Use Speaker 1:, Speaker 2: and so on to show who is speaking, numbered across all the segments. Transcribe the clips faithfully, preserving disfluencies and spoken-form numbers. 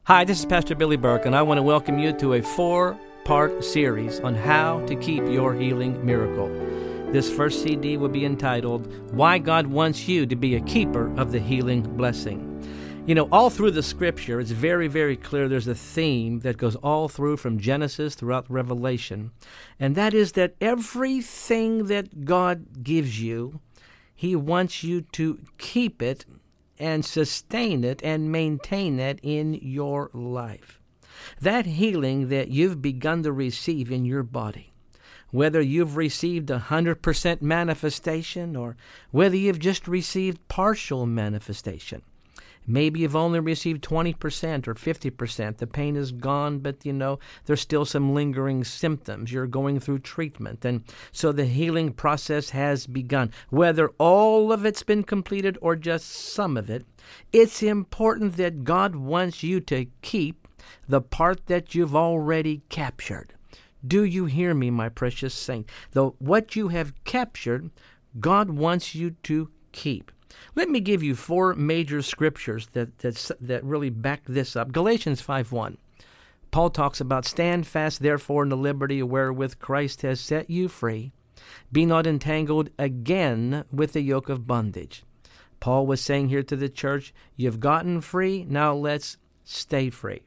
Speaker 1: Hi, this is Pastor Billy Burke, and I want to welcome you to a four-part series on how to keep your healing miracle. This first C D will be entitled, Why God Wants You to Be a Keeper of the Healing Blessing. You know, all through the Scripture, it's very, very clear there's a theme that goes all through from Genesis throughout Revelation, and that is that everything that God gives you, He wants you to keep it and sustain it and maintain it in your life. That healing that you've begun to receive in your body, whether you've received a one hundred percent manifestation or whether you've just received partial manifestation. Maybe you've only received twenty percent or fifty percent. The pain is gone, but you know, there's still some lingering symptoms. You're going through treatment. And so the healing process has begun. Whether all of it's been completed or just some of it, it's important that God wants you to keep the part that you've already captured. Do you hear me, my precious saint? The, what you have captured, God wants you to keep. Let me give you four major scriptures that that, that really back this up. Galatians five one. Paul talks about, Stand fast, therefore, in the liberty wherewith Christ has set you free. Be not entangled again with the yoke of bondage. Paul was saying here to the church, you've gotten free, now let's stay free.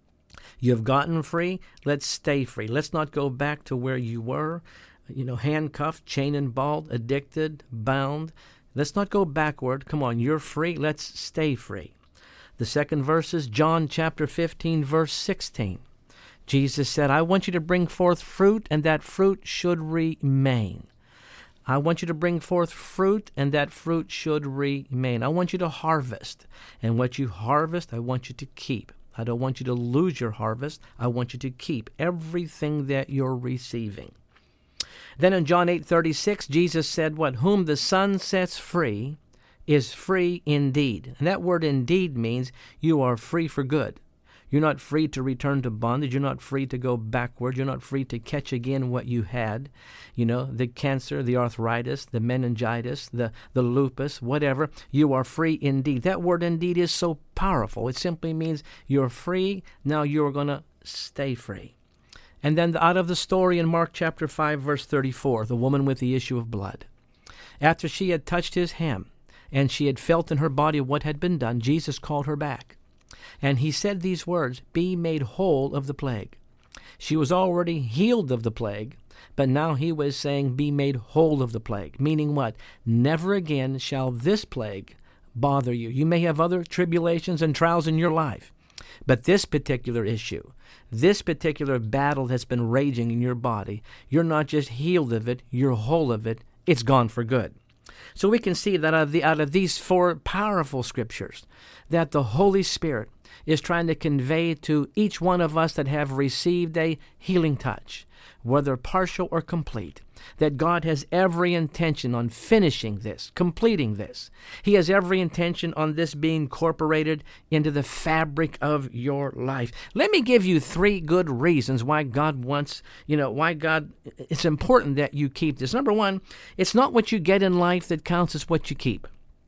Speaker 1: You've gotten free, let's stay free. Let's not go back to where you were, you know, handcuffed, chain and balled, addicted, bound. Let's not go backward. Come on, you're free. Let's stay free. The second verse is John chapter fifteen, verse sixteen. Jesus said, I want you to bring forth fruit, and that fruit should remain. I want you to bring forth fruit, and that fruit should remain. I want you to harvest, and what you harvest, I want you to keep. I don't want you to lose your harvest. I want you to keep everything that you're receiving. Then in John eight thirty-six, Jesus said, what? Whom the Son sets free is free indeed. And that word indeed means you are free for good. You're not free to return to bondage. You're not free to go backward. You're not free to catch again what you had. You know, the cancer, the arthritis, the meningitis, the, the lupus, whatever. You are free indeed. That word indeed is so powerful. It simply means you're free. Now you're going to stay free. And then out of the story in Mark chapter five, verse thirty-four, the woman with the issue of blood. After she had touched his hem, and she had felt in her body what had been done, Jesus called her back. And he said these words, be made whole of the plague. She was already healed of the plague, but now he was saying, be made whole of the plague. Meaning what? Never again shall this plague bother you. You may have other tribulations and trials in your life, but this particular issue, this particular battle that's been raging in your body, you're not just healed of it, you're whole of it. It's gone for good. So we can see that out of, the, out of these four powerful scriptures, that the Holy Spirit is trying to convey to each one of us that have received a healing touch, whether partial or complete, that God has every intention on finishing this, completing this. He has every intention on this being incorporated into the fabric of your life. Let me give you three good reasons why God wants, you know, why God, it's important that you keep this. Number one, it's not what you get in life that counts, it's what you keep.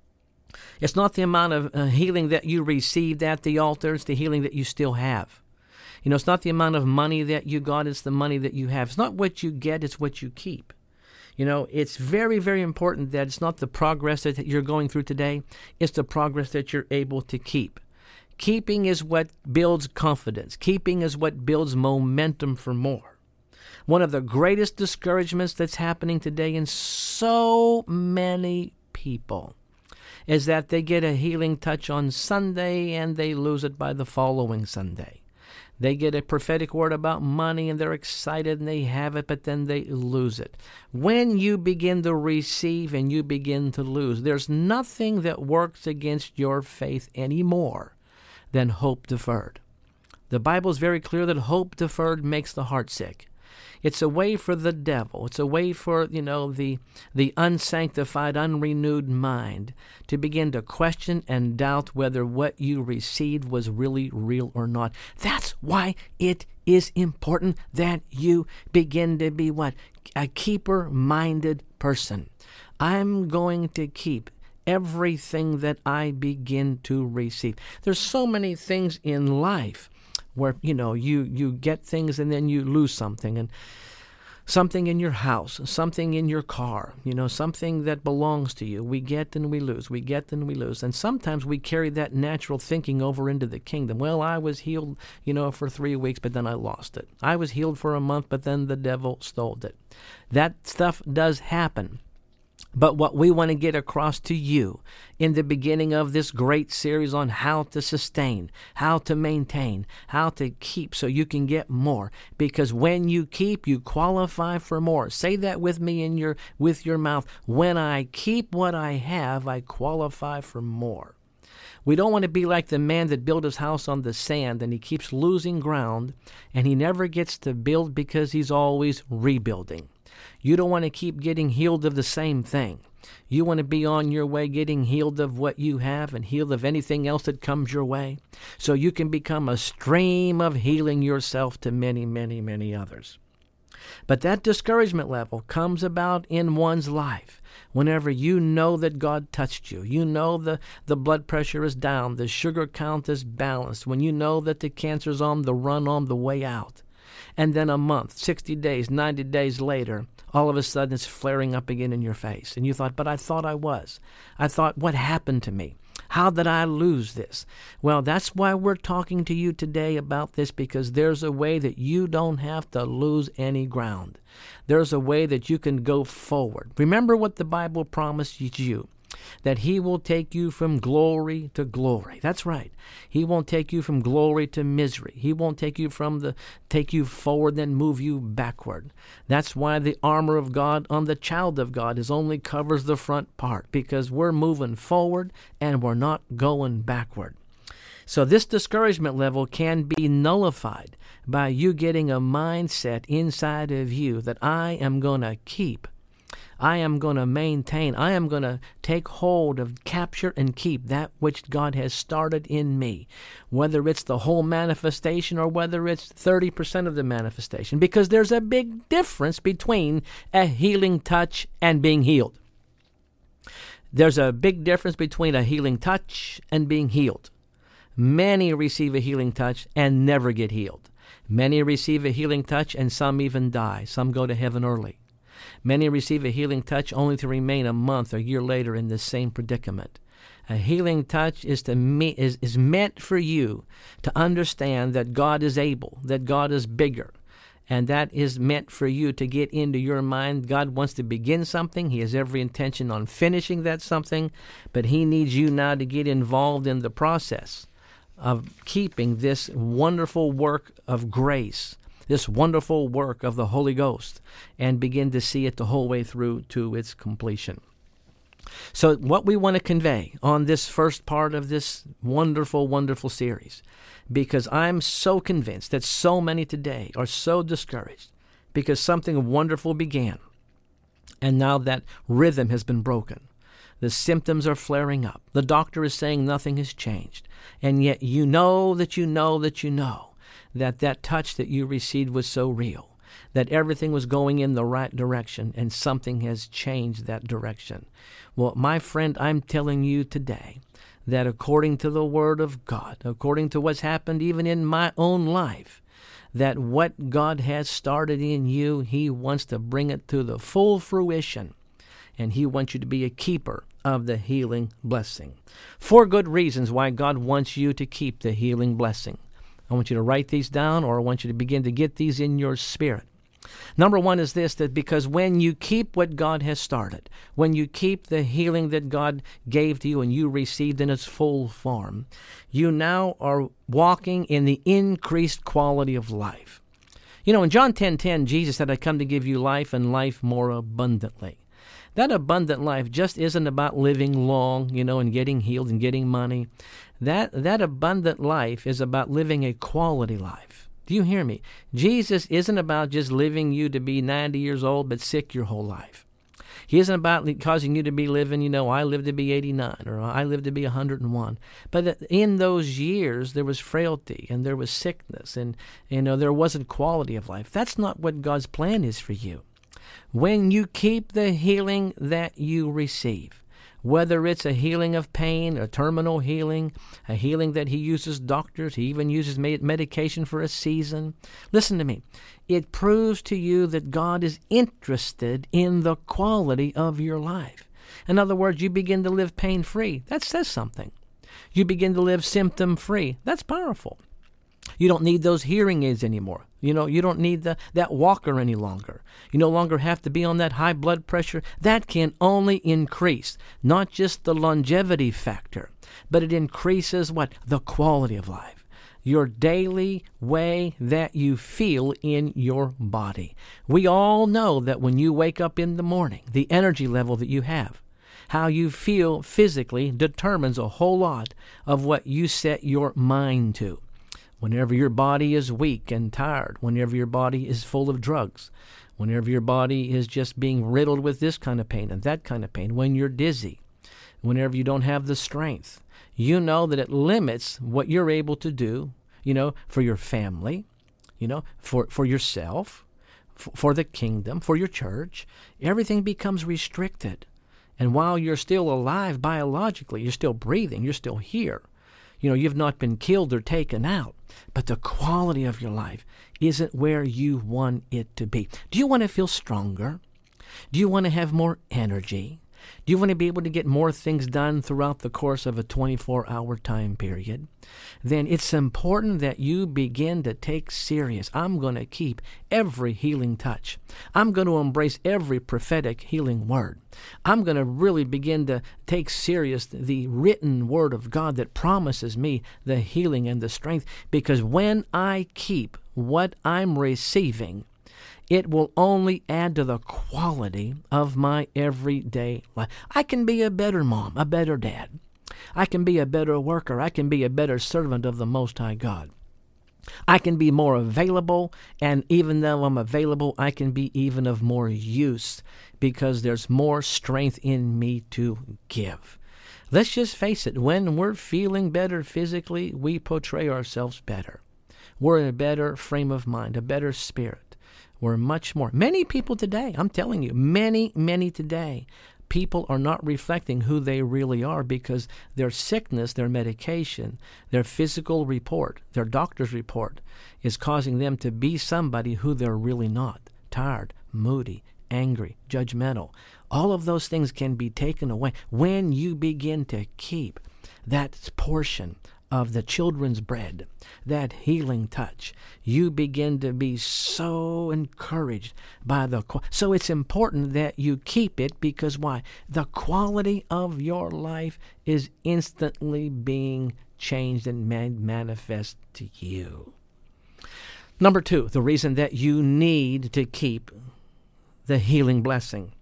Speaker 1: It's not the amount of uh, healing that you received at the altar, it's the healing that you still have. You know, it's not the amount of money that you got, it's the money that you have. It's not what you get, it's what you keep. You know, it's very, very important that it's not the progress that you're going through today, it's the progress that you're able to keep. Keeping is what builds confidence. Keeping is what builds momentum for more. One of the greatest discouragements that's happening today in so many people is that they get a healing touch on Sunday and they lose it by the following Sunday. They get a prophetic word about money and they're excited and they have it, but then they lose it. When you begin to receive and you begin to lose, there's nothing that works against your faith anymore than hope deferred. The Bible is very clear that hope deferred makes the heart sick. It's a way for the devil. It's a way for, you know, the the unsanctified, unrenewed mind to begin to question and doubt whether what you received was really real or not. That's why it is important that you begin to be what? A keeper-minded person. I'm going to keep everything that I begin to receive. There's so many things in life where, you know, you, you get things and then you lose something, and something in your house, something in your car, you know, something that belongs to you. We get and we lose. We get and we lose. And sometimes we carry that natural thinking over into the kingdom. Well, I was healed, you know, for three weeks, but then I lost it. I was healed for a month, but then the devil stole it. That stuff does happen. But what we want to get across to you in the beginning of this great series on how to sustain, how to maintain, how to keep so you can get more. Because when you keep, you qualify for more. Say that with me in your with your mouth. When I keep what I have, I qualify for more. We don't want to be like the man that built his house on the sand and he keeps losing ground and he never gets to build because he's always rebuilding. You don't want to keep getting healed of the same thing. You want to be on your way getting healed of what you have and healed of anything else that comes your way, so you can become a stream of healing yourself to many, many, many others. But that discouragement level comes about in one's life whenever you know that God touched you. You know the, the blood pressure is down, the sugar count is balanced, when you know that the cancer's on the run, on the way out. And then a month, sixty days, ninety days later, all of a sudden it's flaring up again in your face. And you thought, but I thought I was. I thought, what happened to me? How did I lose this? Well, that's why we're talking to you today about this, because there's a way that you don't have to lose any ground. There's a way that you can go forward. Remember what the Bible promised you, that He will take you from glory to glory. That's right. He won't take you from glory to misery. He won't take you from the take you forward then move you backward. That's why the armor of God on the child of God is only covers the front part, because we're moving forward and we're not going backward. So this discouragement level can be nullified by you getting a mindset inside of you that I am going to keep, I am going to maintain, I am going to take hold of, capture, and keep that which God has started in me, whether it's the whole manifestation or whether it's thirty percent of the manifestation, because there's a big difference between a healing touch and being healed. There's a big difference between a healing touch and being healed. Many receive a healing touch and never get healed. Many receive a healing touch and some even die. Some go to heaven early. Many receive a healing touch only to remain a month or a year later in the same predicament. A healing touch is to me, is, is meant for you to understand that God is able, that God is bigger, and that is meant for you to get into your mind. God wants to begin something. He has every intention on finishing that something, but He needs you now to get involved in the process of keeping this wonderful work of grace, this wonderful work of the Holy Ghost, and begin to see it the whole way through to its completion. So what we want to convey on this first part of this wonderful, wonderful series, because I'm so convinced that so many today are so discouraged because something wonderful began, and now that rhythm has been broken. The symptoms are flaring up. The doctor is saying nothing has changed, and yet you know that you know that you know that that touch that you received was so real, that everything was going in the right direction, and something has changed that direction. Well, my friend, I'm telling you today that according to the Word of God, according to what's happened even in my own life, that what God has started in you, He wants to bring it to the full fruition, and He wants you to be a keeper of the healing blessing. Four good reasons why God wants you to keep the healing blessing. I want you to write these down, or I want you to begin to get these in your spirit. Number one is this, that because when you keep what God has started, when you keep the healing that God gave to you and you received in its full form, you now are walking in the increased quality of life. You know, in John ten ten, Jesus said, I come to give you life and life more abundantly. That abundant life just isn't about living long, you know, and getting healed and getting money. That that abundant life is about living a quality life. Do you hear me? Jesus isn't about just living you to be ninety years old but sick your whole life. He isn't about causing you to be living, you know, I live to be eighty-nine or I live to be one hundred one. But in those years, there was frailty and there was sickness and, you know, there wasn't quality of life. That's not what God's plan is for you. When you keep the healing that you receive, Whether it's a healing of pain, a terminal healing, a healing that he uses doctors, he even uses medication for a season. Listen to me. It proves to you that God is interested in the quality of your life. In other words, you begin to live pain-free. That says something. You begin to live symptom-free. That's powerful. You don't need those hearing aids anymore. You know, you don't need the, that walker any longer. You no longer have to be on that high blood pressure. That can only increase, not just the longevity factor, but it increases what? The quality of life. Your daily way that you feel in your body. We all know that when you wake up in the morning, the energy level that you have, how you feel physically determines a whole lot of what you set your mind to. Whenever your body is weak and tired, whenever your body is full of drugs, whenever your body is just being riddled with this kind of pain and that kind of pain, when you're dizzy, whenever you don't have the strength, you know that it limits what you're able to do, you know, for your family, you know, for, for yourself, for, for the kingdom, for your church. Everything becomes restricted. And while you're still alive biologically, you're still breathing, you're still here. You know, you've not been killed or taken out, but the quality of your life isn't where you want it to be. Do you want to feel stronger? Do you want to have more energy? Do you want to be able to get more things done throughout the course of a twenty-four hour time period? Then it's important that you begin to take serious. I'm going to keep every healing touch. I'm going to embrace every prophetic healing word. I'm going to really begin to take serious the written word of God that promises me the healing and the strength, because when I keep what I'm receiving, it will only add to the quality of my everyday life. I can be a better mom, a better dad. I can be a better worker. I can be a better servant of the Most High God. I can be more available, and even though I'm available, I can be even of more use because there's more strength in me to give. Let's just face it, when we're feeling better physically, we portray ourselves better. We're in a better frame of mind, a better spirit. We're much more. Many people today, I'm telling you, many, many today, people are not reflecting who they really are because their sickness, their medication, their physical report, their doctor's report is causing them to be somebody who they're really not. Tired, moody, angry, judgmental. All of those things can be taken away when you begin to keep that portion of the children's bread, that healing touch. You begin to be so encouraged by the... So it's important that you keep it because why? The quality of your life is instantly being changed and made manifest to you. Number two, the reason that you need to keep the healing blessing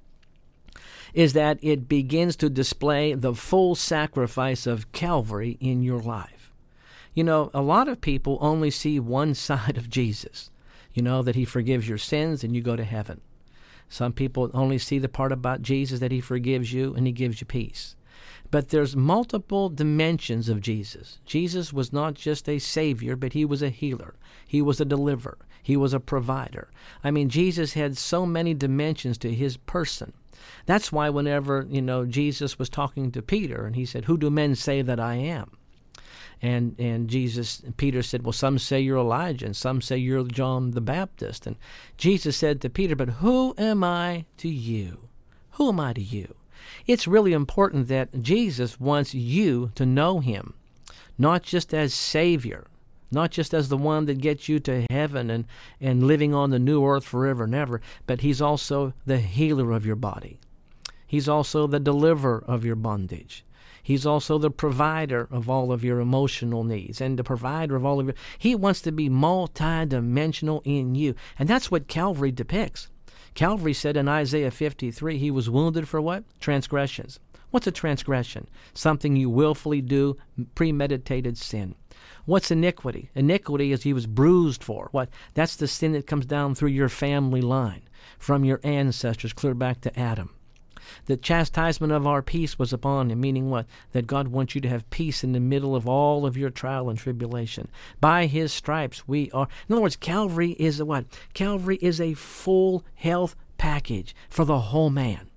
Speaker 1: is that it begins to display the full sacrifice of Calvary in your life. You know, a lot of people only see one side of Jesus, you know, that he forgives your sins and you go to heaven. Some people only see the part about Jesus that he forgives you and he gives you peace. But there's multiple dimensions of Jesus. Jesus was not just a savior, but he was a healer. He was a deliverer. He was a provider. I mean, Jesus had so many dimensions to his person. That's why whenever, you know, Jesus was talking to Peter and he said, "Who do men say that I am?" And and Jesus, Peter said, "Well, some say you're Elijah, and some say you're John the Baptist." And Jesus said to Peter, "But who am I to you? Who am I to you?" It's really important that Jesus wants you to know him, not just as Savior, not just as the one that gets you to heaven and, and living on the new earth forever and ever, but he's also the healer of your body. He's also the deliverer of your bondage. He's also the provider of all of your emotional needs and the provider of all of your... He wants to be multidimensional in you. And that's what Calvary depicts. Calvary said in Isaiah fifty-three, he was wounded for what? Transgressions. What's a transgression? Something you willfully do, premeditated sin. What's iniquity? Iniquity is he was bruised for. What? That's the sin that comes down through your family line, from your ancestors, clear back to Adam. The chastisement of our peace was upon him, meaning what? That God wants you to have peace in the middle of all of your trial and tribulation. By his stripes we are... In other words, Calvary is a what? Calvary is a full health package for the whole man.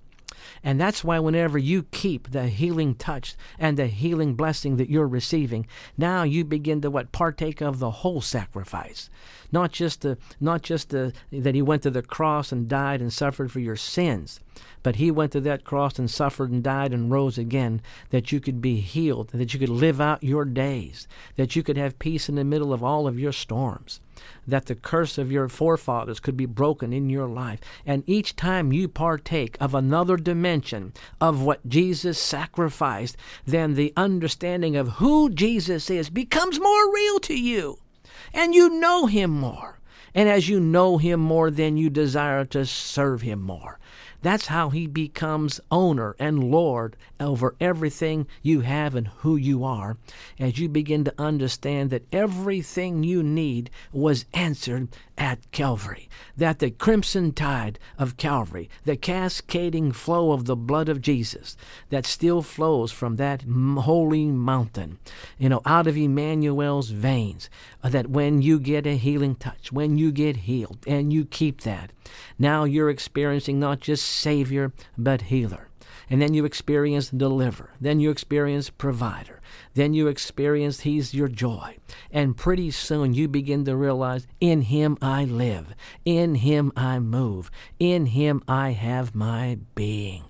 Speaker 1: And that's why whenever you keep the healing touch and the healing blessing that you're receiving, now you begin to what partake of the whole sacrifice. Not just the not just the that he went to the cross and died and suffered for your sins, but he went to that cross and suffered and died and rose again, that you could be healed, that you could live out your days, that you could have peace in the middle of all of your storms, that the curse of your forefathers could be broken in your life. And each time you partake of another dimension of what Jesus sacrificed, then the understanding of who Jesus is becomes more real to you. And you know him more. And as you know him more, then you desire to serve him more. That's how he becomes owner and Lord over everything you have and who you are, as you begin to understand that everything you need was answered at Calvary, that the crimson tide of Calvary, the cascading flow of the blood of Jesus that still flows from that holy mountain, you know, out of Emmanuel's veins, that when you get a healing touch, when you get healed and you keep that, now you're experiencing not just Savior, but healer. And then you experience deliverer. Then you experience provider. Then you experience he's your joy. And pretty soon you begin to realize, in him I live. In him I move. In him I have my being.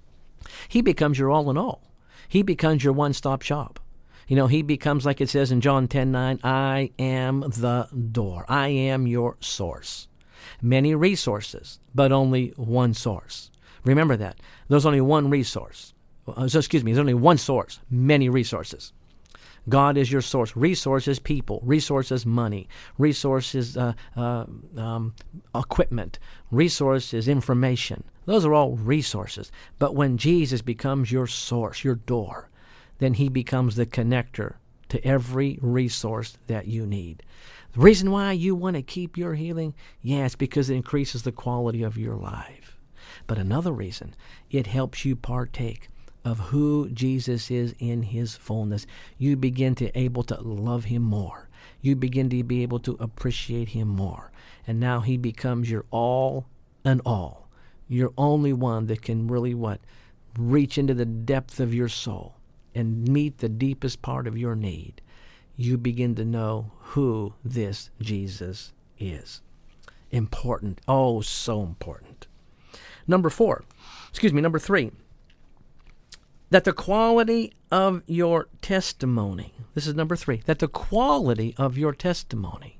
Speaker 1: He becomes your all in all. He becomes your one-stop shop. You know, he becomes, like it says in John ten nine, I am the door. I am your source. Many resources, but only one source. Remember that. There's only one resource. So, excuse me, there's only one source, many resources. God is your source. Resources, people. Resources, money. Resources, uh, uh, um, equipment. Resources, information. Those are all resources. But when Jesus becomes your source, your door, then he becomes the connector to every resource that you need. The reason why you want to keep your healing, yeah, it's because it increases the quality of your life. But another reason, it helps you partake of who Jesus is in his fullness. You begin to able to love him more. You begin to be able to appreciate him more. And now he becomes your all and all. You're only one that can really what? Reach into the depth of your soul and meet the deepest part of your need. You begin to know who this Jesus is. Important. Oh, so important. Number four, excuse me, number three, that the quality of your testimony, this is number three, that the quality of your testimony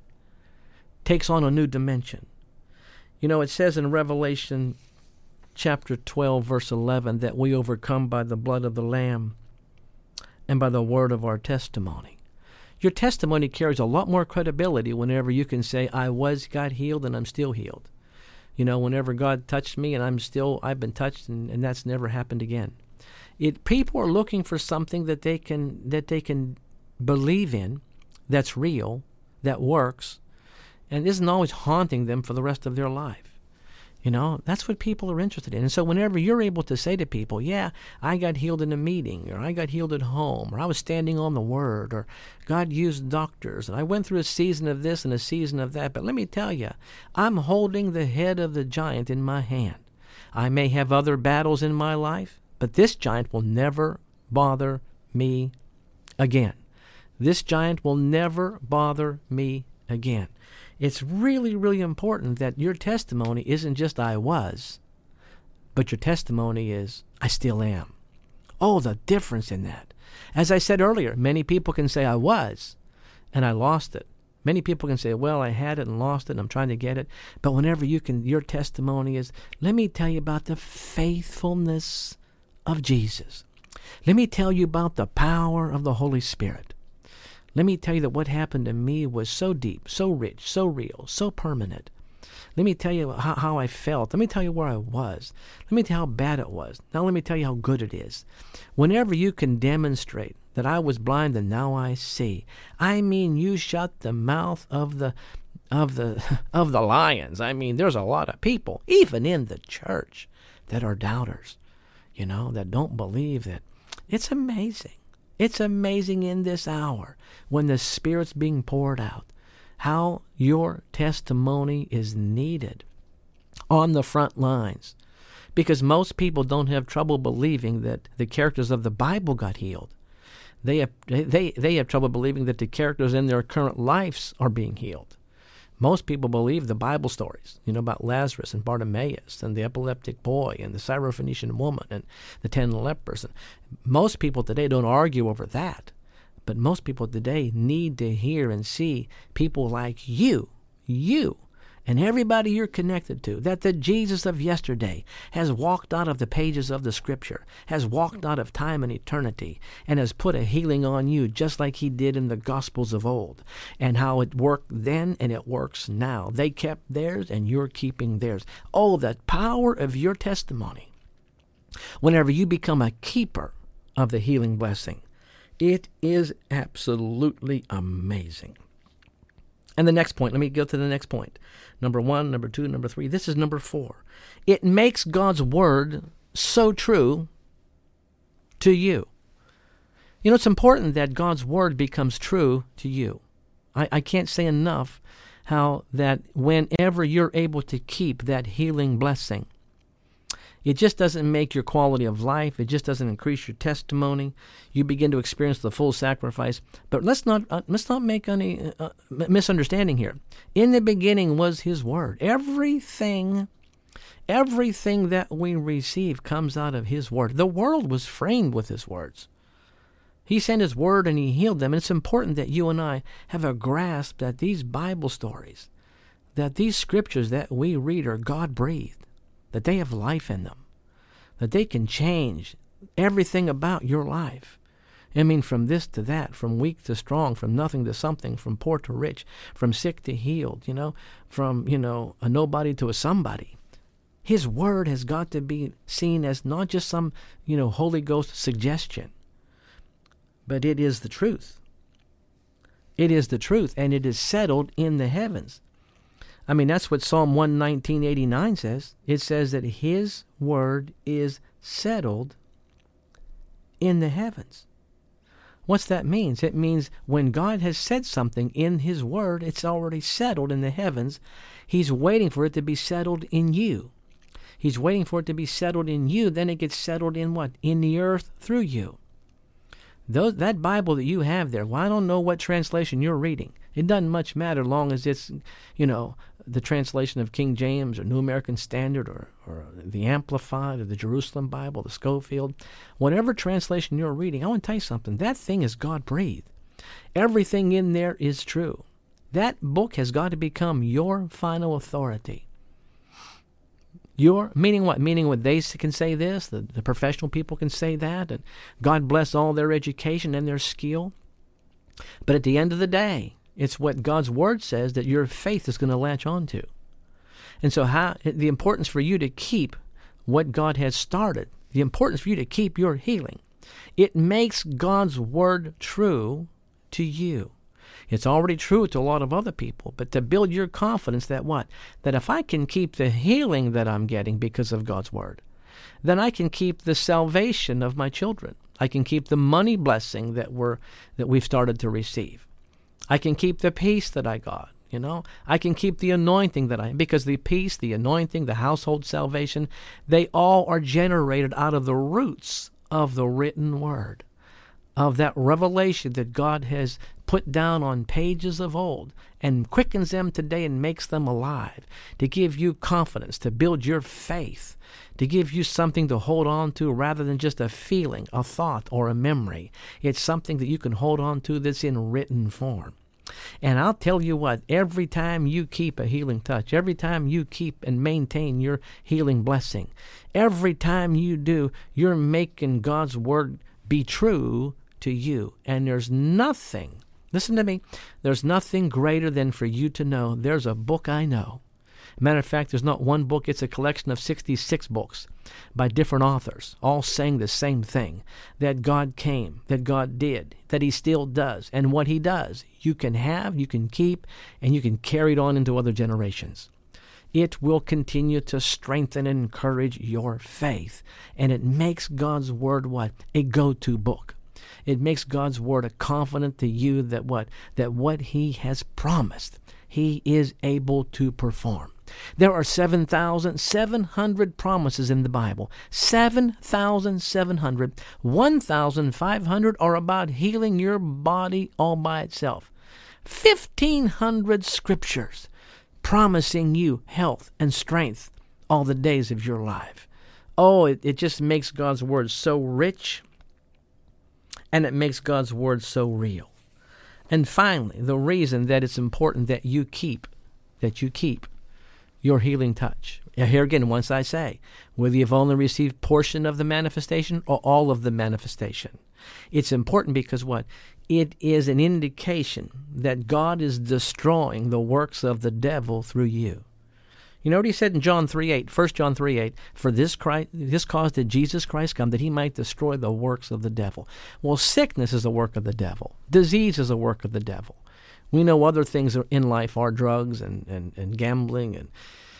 Speaker 1: takes on a new dimension. You know, it says in Revelation chapter twelve, verse eleven, that we overcome by the blood of the Lamb and by the word of our testimony. Your testimony carries a lot more credibility whenever you can say, I was got healed and I'm still healed. You know, whenever God touched me and I'm still, I've been touched and, and that's never happened again. It, people are looking for something that they can that they can believe in, that's real, that works, and isn't always haunting them for the rest of their life. You know, that's what people are interested in. And so whenever you're able to say to people, yeah, I got healed in a meeting, or I got healed at home, or I was standing on the Word, or God used doctors, and I went through a season of this and a season of that, but let me tell you, I'm holding the head of the giant in my hand. I may have other battles in my life, but this giant will never bother me again. This giant will never bother me again. It's really, really important that your testimony isn't just I was, but your testimony is I still am. Oh, the difference in that. As I said earlier, many people can say I was, and I lost it. Many people can say, well, I had it and lost it, and I'm trying to get it. But whenever you can, your testimony is, let me tell you about the faithfulness of Jesus. Let me tell you about the power of the Holy Spirit. Let me tell you that what happened to me was so deep, so rich, so real, so permanent. Let me tell you how, how I felt. Let me tell you where I was. Let me tell you how bad it was. Now let me tell you how good it is. Whenever you can demonstrate that I was blind and now I see, I mean you shut the mouth of the of the of the lions. I mean there's a lot of people, even in the church, that are doubters, you know, that don't believe that. It's amazing. It's amazing in this hour when the Spirit's being poured out, how your testimony is needed on the front lines. Because most people don't have trouble believing that the characters of the Bible got healed. They have, they, they have trouble believing that the characters in their current lives are being healed. Most people believe the Bible stories, you know, about Lazarus and Bartimaeus and the epileptic boy and the Syrophoenician woman and the ten lepers. And most people today don't argue over that. But most people today need to hear and see people like you, you, and everybody you're connected to, that the Jesus of yesterday has walked out of the pages of the Scripture, has walked out of time and eternity, and has put a healing on you just like he did in the Gospels of old, and how it worked then and it works now. They kept theirs and you're keeping theirs. Oh, the power of your testimony. Whenever you become a keeper of the healing blessing, it is absolutely amazing. And the next point, let me go to the next point. Number one, number two, number three. This is number four. It makes God's word so true to you. You know, it's important that God's word becomes true to you. I, I can't say enough how that whenever you're able to keep that healing blessing, it just doesn't make your quality of life. It just doesn't increase your testimony. You begin to experience the full sacrifice. But let's not uh, let's not make any uh, misunderstanding here. In the beginning was his word. Everything, everything that we receive comes out of his word. The world was framed with his words. He sent his word and he healed them. And it's important that you and I have a grasp that these Bible stories, that these scriptures that we read are God-breathed, that they have life in them, that they can change everything about your life. I mean, from this to that, from weak to strong, from nothing to something, from poor to rich, from sick to healed, you know, from, you know, a nobody to a somebody. His word has got to be seen as not just some, you know, Holy Ghost suggestion, but it is the truth. It is the truth, and it is settled in the heavens. I mean, that's what Psalm one nineteen eighty-nine says. It says that his word is settled in the heavens. What's that mean? It means when God has said something in his word, it's already settled in the heavens. He's waiting for it to be settled in you. He's waiting for it to be settled in you. Then it gets settled in what? In the earth through you. Those, that Bible that you have there, well, I don't know what translation you're reading. It doesn't much matter long as it's, you know, the translation of King James or New American Standard or, or the Amplified or the Jerusalem Bible, the Schofield. Whatever translation you're reading, I want to tell you something. That thing is God-breathed. Everything in there is true. That book has got to become your final authority. Your, meaning what? Meaning what they can say this, the, the professional people can say that, and God bless all their education and their skill. But at the end of the day, it's what God's word says that your faith is going to latch on to. And so how the importance for you to keep what God has started, the importance for you to keep your healing, it makes God's word true to you. It's already true to a lot of other people, but to build your confidence that what? That if I can keep the healing that I'm getting because of God's word, then I can keep the salvation of my children. I can keep the money blessing that we're that we've started to receive. I can keep the peace that I got, you know. I can keep the anointing that I, because the peace, the anointing, the household salvation, they all are generated out of the roots of the written word, of that revelation that God has put down on pages of old and quickens them today and makes them alive, to give you confidence, to build your faith, to give you something to hold on to rather than just a feeling, a thought, or a memory. It's something that you can hold on to that's in written form. And I'll tell you what, every time you keep a healing touch, every time you keep and maintain your healing blessing, every time you do, you're making God's word be true to you. And there's nothing, listen to me, there's nothing greater than for you to know there's a book I know. Matter of fact, there's not one book, it's a collection of sixty-six books by different authors, all saying the same thing, that God came, that God did, that he still does, and what he does, you can have, you can keep, and you can carry it on into other generations. It will continue to strengthen and encourage your faith, and it makes God's word what? A go-to book. It makes God's word a confident to you that what? That what he has promised, he is able to perform. There are seven thousand seven hundred promises in the Bible. seven thousand seven hundred. one thousand five hundred are about healing your body all by itself. fifteen hundred scriptures promising you health and strength all the days of your life. Oh, it, it just makes God's word so rich, and it makes God's word so real. And finally, the reason that it's important that you keep, that you keep your healing touch. Here again, once I say, whether you've only received portion of the manifestation or all of the manifestation, it's important because what? It is an indication that God is destroying the works of the devil through you. You know what he said in John three eight, First John three eight, for this Christ, this cause did Jesus Christ come, that he might destroy the works of the devil. Well, sickness is a work of the devil. Disease is a work of the devil. We know other things in life are drugs and, and, and gambling and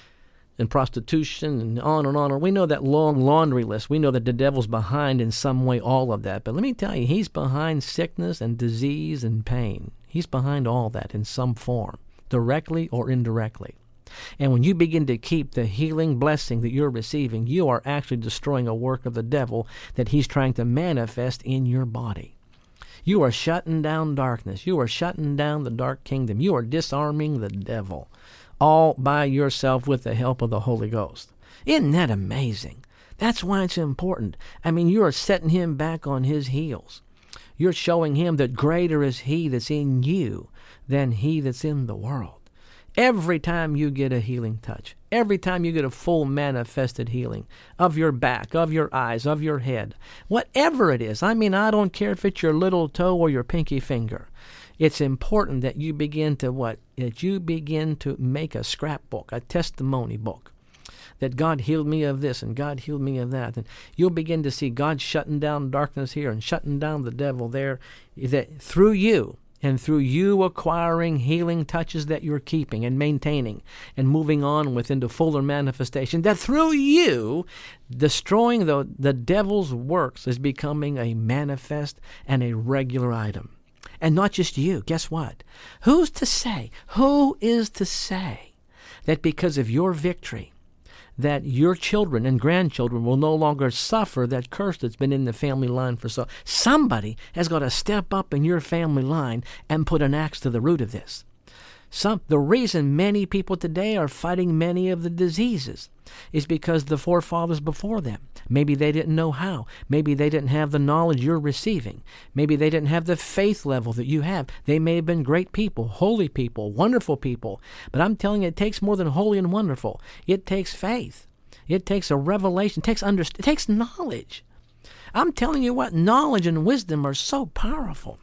Speaker 1: and prostitution and on and on. We know that long laundry list. We know that the devil's behind in some way all of that. But let me tell you, he's behind sickness and disease and pain. He's behind all that in some form, directly or indirectly. And when you begin to keep the healing blessing that you're receiving, you are actually destroying a work of the devil that he's trying to manifest in your body. You are shutting down darkness. You are shutting down the dark kingdom. You are disarming the devil, all by yourself with the help of the Holy Ghost. Isn't that amazing? That's why it's important. I mean, you are setting him back on his heels. You're showing him that greater is he that's in you than he that's in the world. Every time you get a healing touch, every time you get a full manifested healing of your back, of your eyes, of your head, whatever it is, I mean, I don't care if it's your little toe or your pinky finger. It's important that you begin to what? That you begin to make a scrapbook, a testimony book. That God healed me of this and God healed me of that. And you'll begin to see God shutting down darkness here and shutting down the devil there. That through you and through you acquiring healing touches that you're keeping and maintaining and moving on with into fuller manifestation, that through you destroying the, the devil's works is becoming a manifest and a regular item. And not just you. Guess what? Who's to say? Who is to say that because of your victory, that your children and grandchildren will no longer suffer that curse that's been in the family line for so? Somebody has got to step up in your family line and put an axe to the root of this. Some, the reason many people today are fighting many of the diseases is because the forefathers before them, maybe they didn't know how. Maybe they didn't have the knowledge you're receiving. Maybe they didn't have the faith level that you have. They may have been great people, holy people, wonderful people. But I'm telling you, it takes more than holy and wonderful. It takes faith. It takes a revelation. It takes underst- It takes knowledge. I'm telling you what, knowledge and wisdom are so powerful.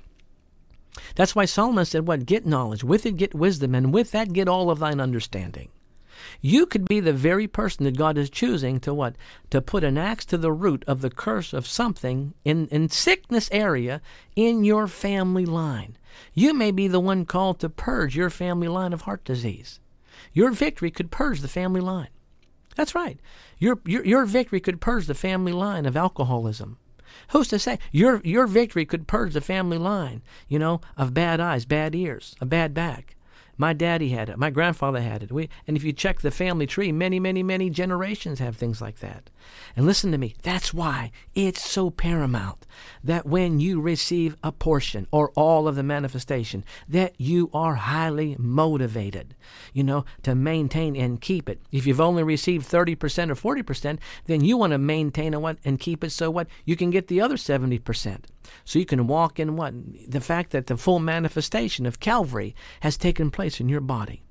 Speaker 1: That's why Solomon said, what? Get knowledge. With it get wisdom, and with that get all of thine understanding. You could be the very person that God is choosing to what? To put an axe to the root of the curse of something in, in sickness area in your family line. You may be the one called to purge your family line of heart disease. Your victory could purge the family line. That's right. Your, your, your victory could purge the family line of alcoholism. Who's to say? Your your victory could purge the family line, you know, of bad eyes, bad ears, a bad back. My daddy had it. My grandfather had it. We, and if you check the family tree, many, many, many generations have things like that. And listen to me. That's why it's so paramount that when you receive a portion or all of the manifestation, that you are highly motivated, you know, to maintain and keep it. If you've only received thirty percent or forty percent, then you want to maintain and what and keep it so what? You can get the other seventy percent. So you can walk in what? The fact that the full manifestation of Calvary has taken place in your body.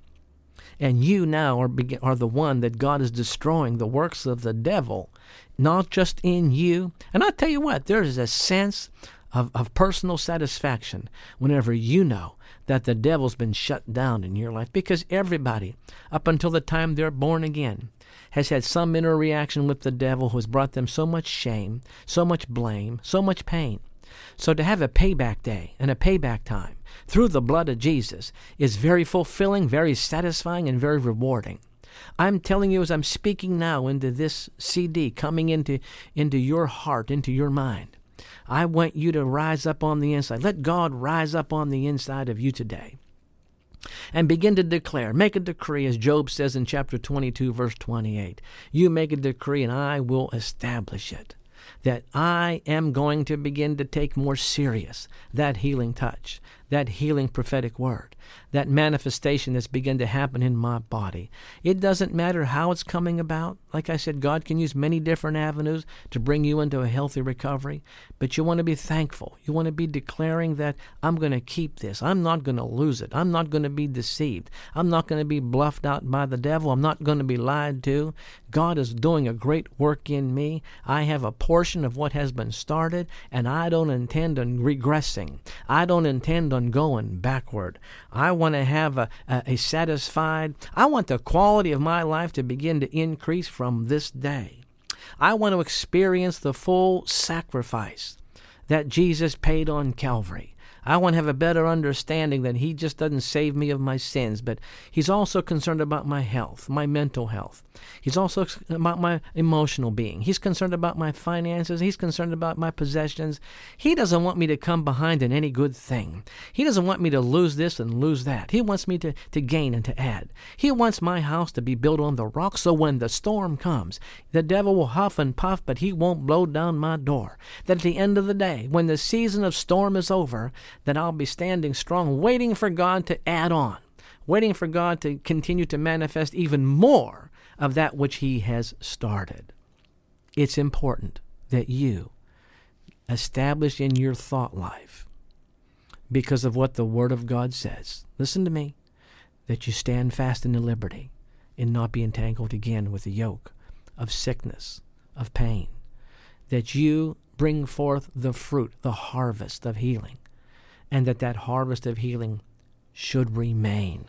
Speaker 1: And you now are, are the one that God is destroying the works of the devil, not just in you. And I'll tell you what, there is a sense of, of personal satisfaction whenever you know that the devil's been shut down in your life. Because everybody, up until the time they're born again, has had some inner reaction with the devil who has brought them so much shame, so much blame, so much pain. So to have a payback day and a payback time through the blood of Jesus is very fulfilling, very satisfying, and very rewarding. I'm telling you as I'm speaking now into this C D, coming into, into your heart, into your mind, I want you to rise up on the inside. Let God rise up on the inside of you today. And begin to declare, make a decree, as Job says in chapter twenty-two, verse twenty-eight. You make a decree and I will establish it, that I am going to begin to take more serious that healing touch, that healing prophetic word, that manifestation that's begun to happen in my body. It doesn't matter how it's coming about. Like I said, God can use many different avenues to bring you into a healthy recovery, but you want to be thankful. You want to be declaring that I'm going to keep this. I'm not going to lose it. I'm not going to be deceived. I'm not going to be bluffed out by the devil. I'm not going to be lied to. God is doing a great work in me. I have a portion of what has been started, and I don't intend on regressing. I don't intend on going backward. I want to have a, a, a satisfied, I want the quality of my life to begin to increase from this day. I want to experience the full sacrifice that Jesus paid on Calvary. I want to have a better understanding that he just doesn't save me of my sins, but he's also concerned about my health, my mental health. He's also about my emotional being. He's concerned about my finances. He's concerned about my possessions. He doesn't want me to come behind in any good thing. He doesn't want me to lose this and lose that. He wants me to, to gain and to add. He wants my house to be built on the rock, so when the storm comes, the devil will huff and puff, but he won't blow down my door. That at the end of the day, when the season of storm is over, that I'll be standing strong, waiting for God to add on, waiting for God to continue to manifest even more of that which he has started. It's important that you establish in your thought life, because of what the Word of God says, listen to me, that you stand fast in the liberty and not be entangled again with the yoke of sickness, of pain, that you bring forth the fruit, the harvest of healing, and that that harvest of healing should remain.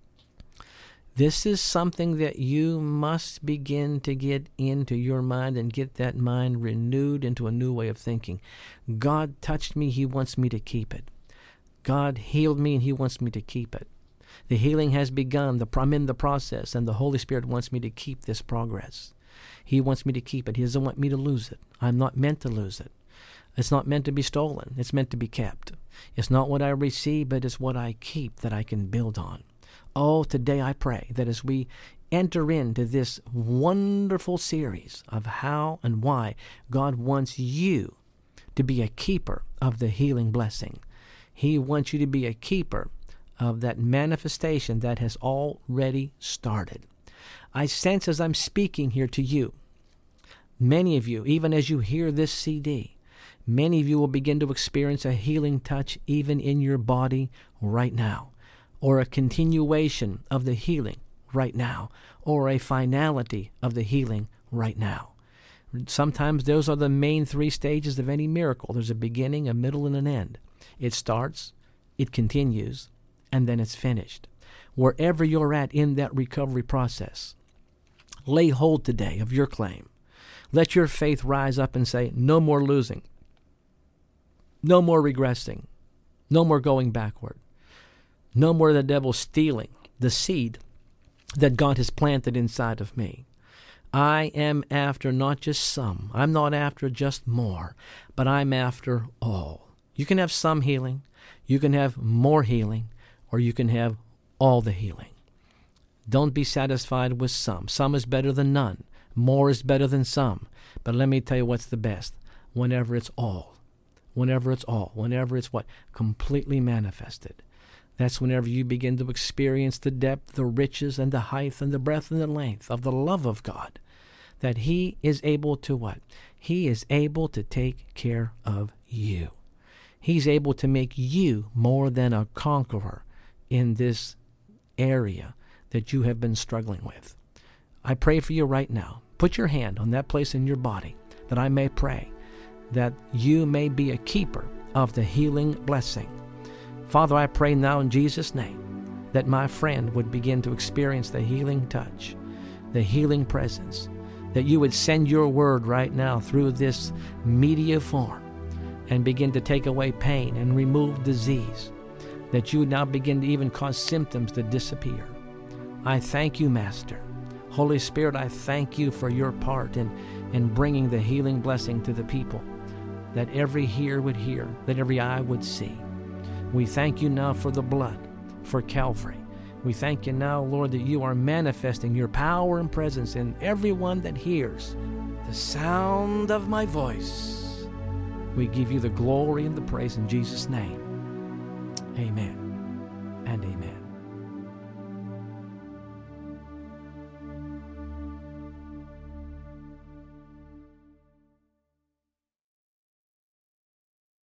Speaker 1: This is something that you must begin to get into your mind and get that mind renewed into a new way of thinking. God touched me, he wants me to keep it. God healed me, and he wants me to keep it. The healing has begun. The, I'm in the process, and the Holy Spirit wants me to keep this progress. He wants me to keep it. He doesn't want me to lose it. I'm not meant to lose it. It's not meant to be stolen. It's meant to be kept. It's not what I receive, but it's what I keep that I can build on. Oh, today I pray that as we enter into this wonderful series of how and why God wants you to be a keeper of the healing blessing. He wants you to be a keeper of that manifestation that has already started. I sense as I'm speaking here to you, many of you, even as you hear this C D, many of you will begin to experience a healing touch even in your body right now, or a continuation of the healing right now, or a finality of the healing right now. Sometimes those are the main three stages of any miracle. There's a beginning, a middle, and an end. It starts, it continues, and then it's finished. Wherever you're at in that recovery process, lay hold today of your claim. Let your faith rise up and say, no more losing. No more regressing. No more going backward. No more the devil stealing the seed that God has planted inside of me. I am after not just some. I'm not after just more, but I'm after all. You can have some healing. You can have more healing, or you can have all the healing. Don't be satisfied with some. Some is better than none. More is better than some. But let me tell you what's the best. Whenever it's all. Whenever it's all. Whenever it's what? Completely manifested. That's whenever you begin to experience the depth, the riches, and the height, and the breadth, and the length of the love of God. That he is able to what? He is able to take care of you. He's able to make you more than a conqueror in this area that you have been struggling with. I pray for you right now. Put your hand on that place in your body that I may pray that you may be a keeper of the healing blessing. Father, I pray now in Jesus' name that my friend would begin to experience the healing touch, the healing presence, that you would send your word right now through this media form and begin to take away pain and remove disease, that you would now begin to even cause symptoms to disappear. I thank you, Master. Holy Spirit, I thank you for your part in, in bringing the healing blessing to the people, that every ear would hear, that every eye would see. We thank you now for the blood, for Calvary, We thank you now, Lord, that you are manifesting your power and presence in everyone that hears the sound of my voice. We give you the glory and the praise in Jesus' name. Amen and amen.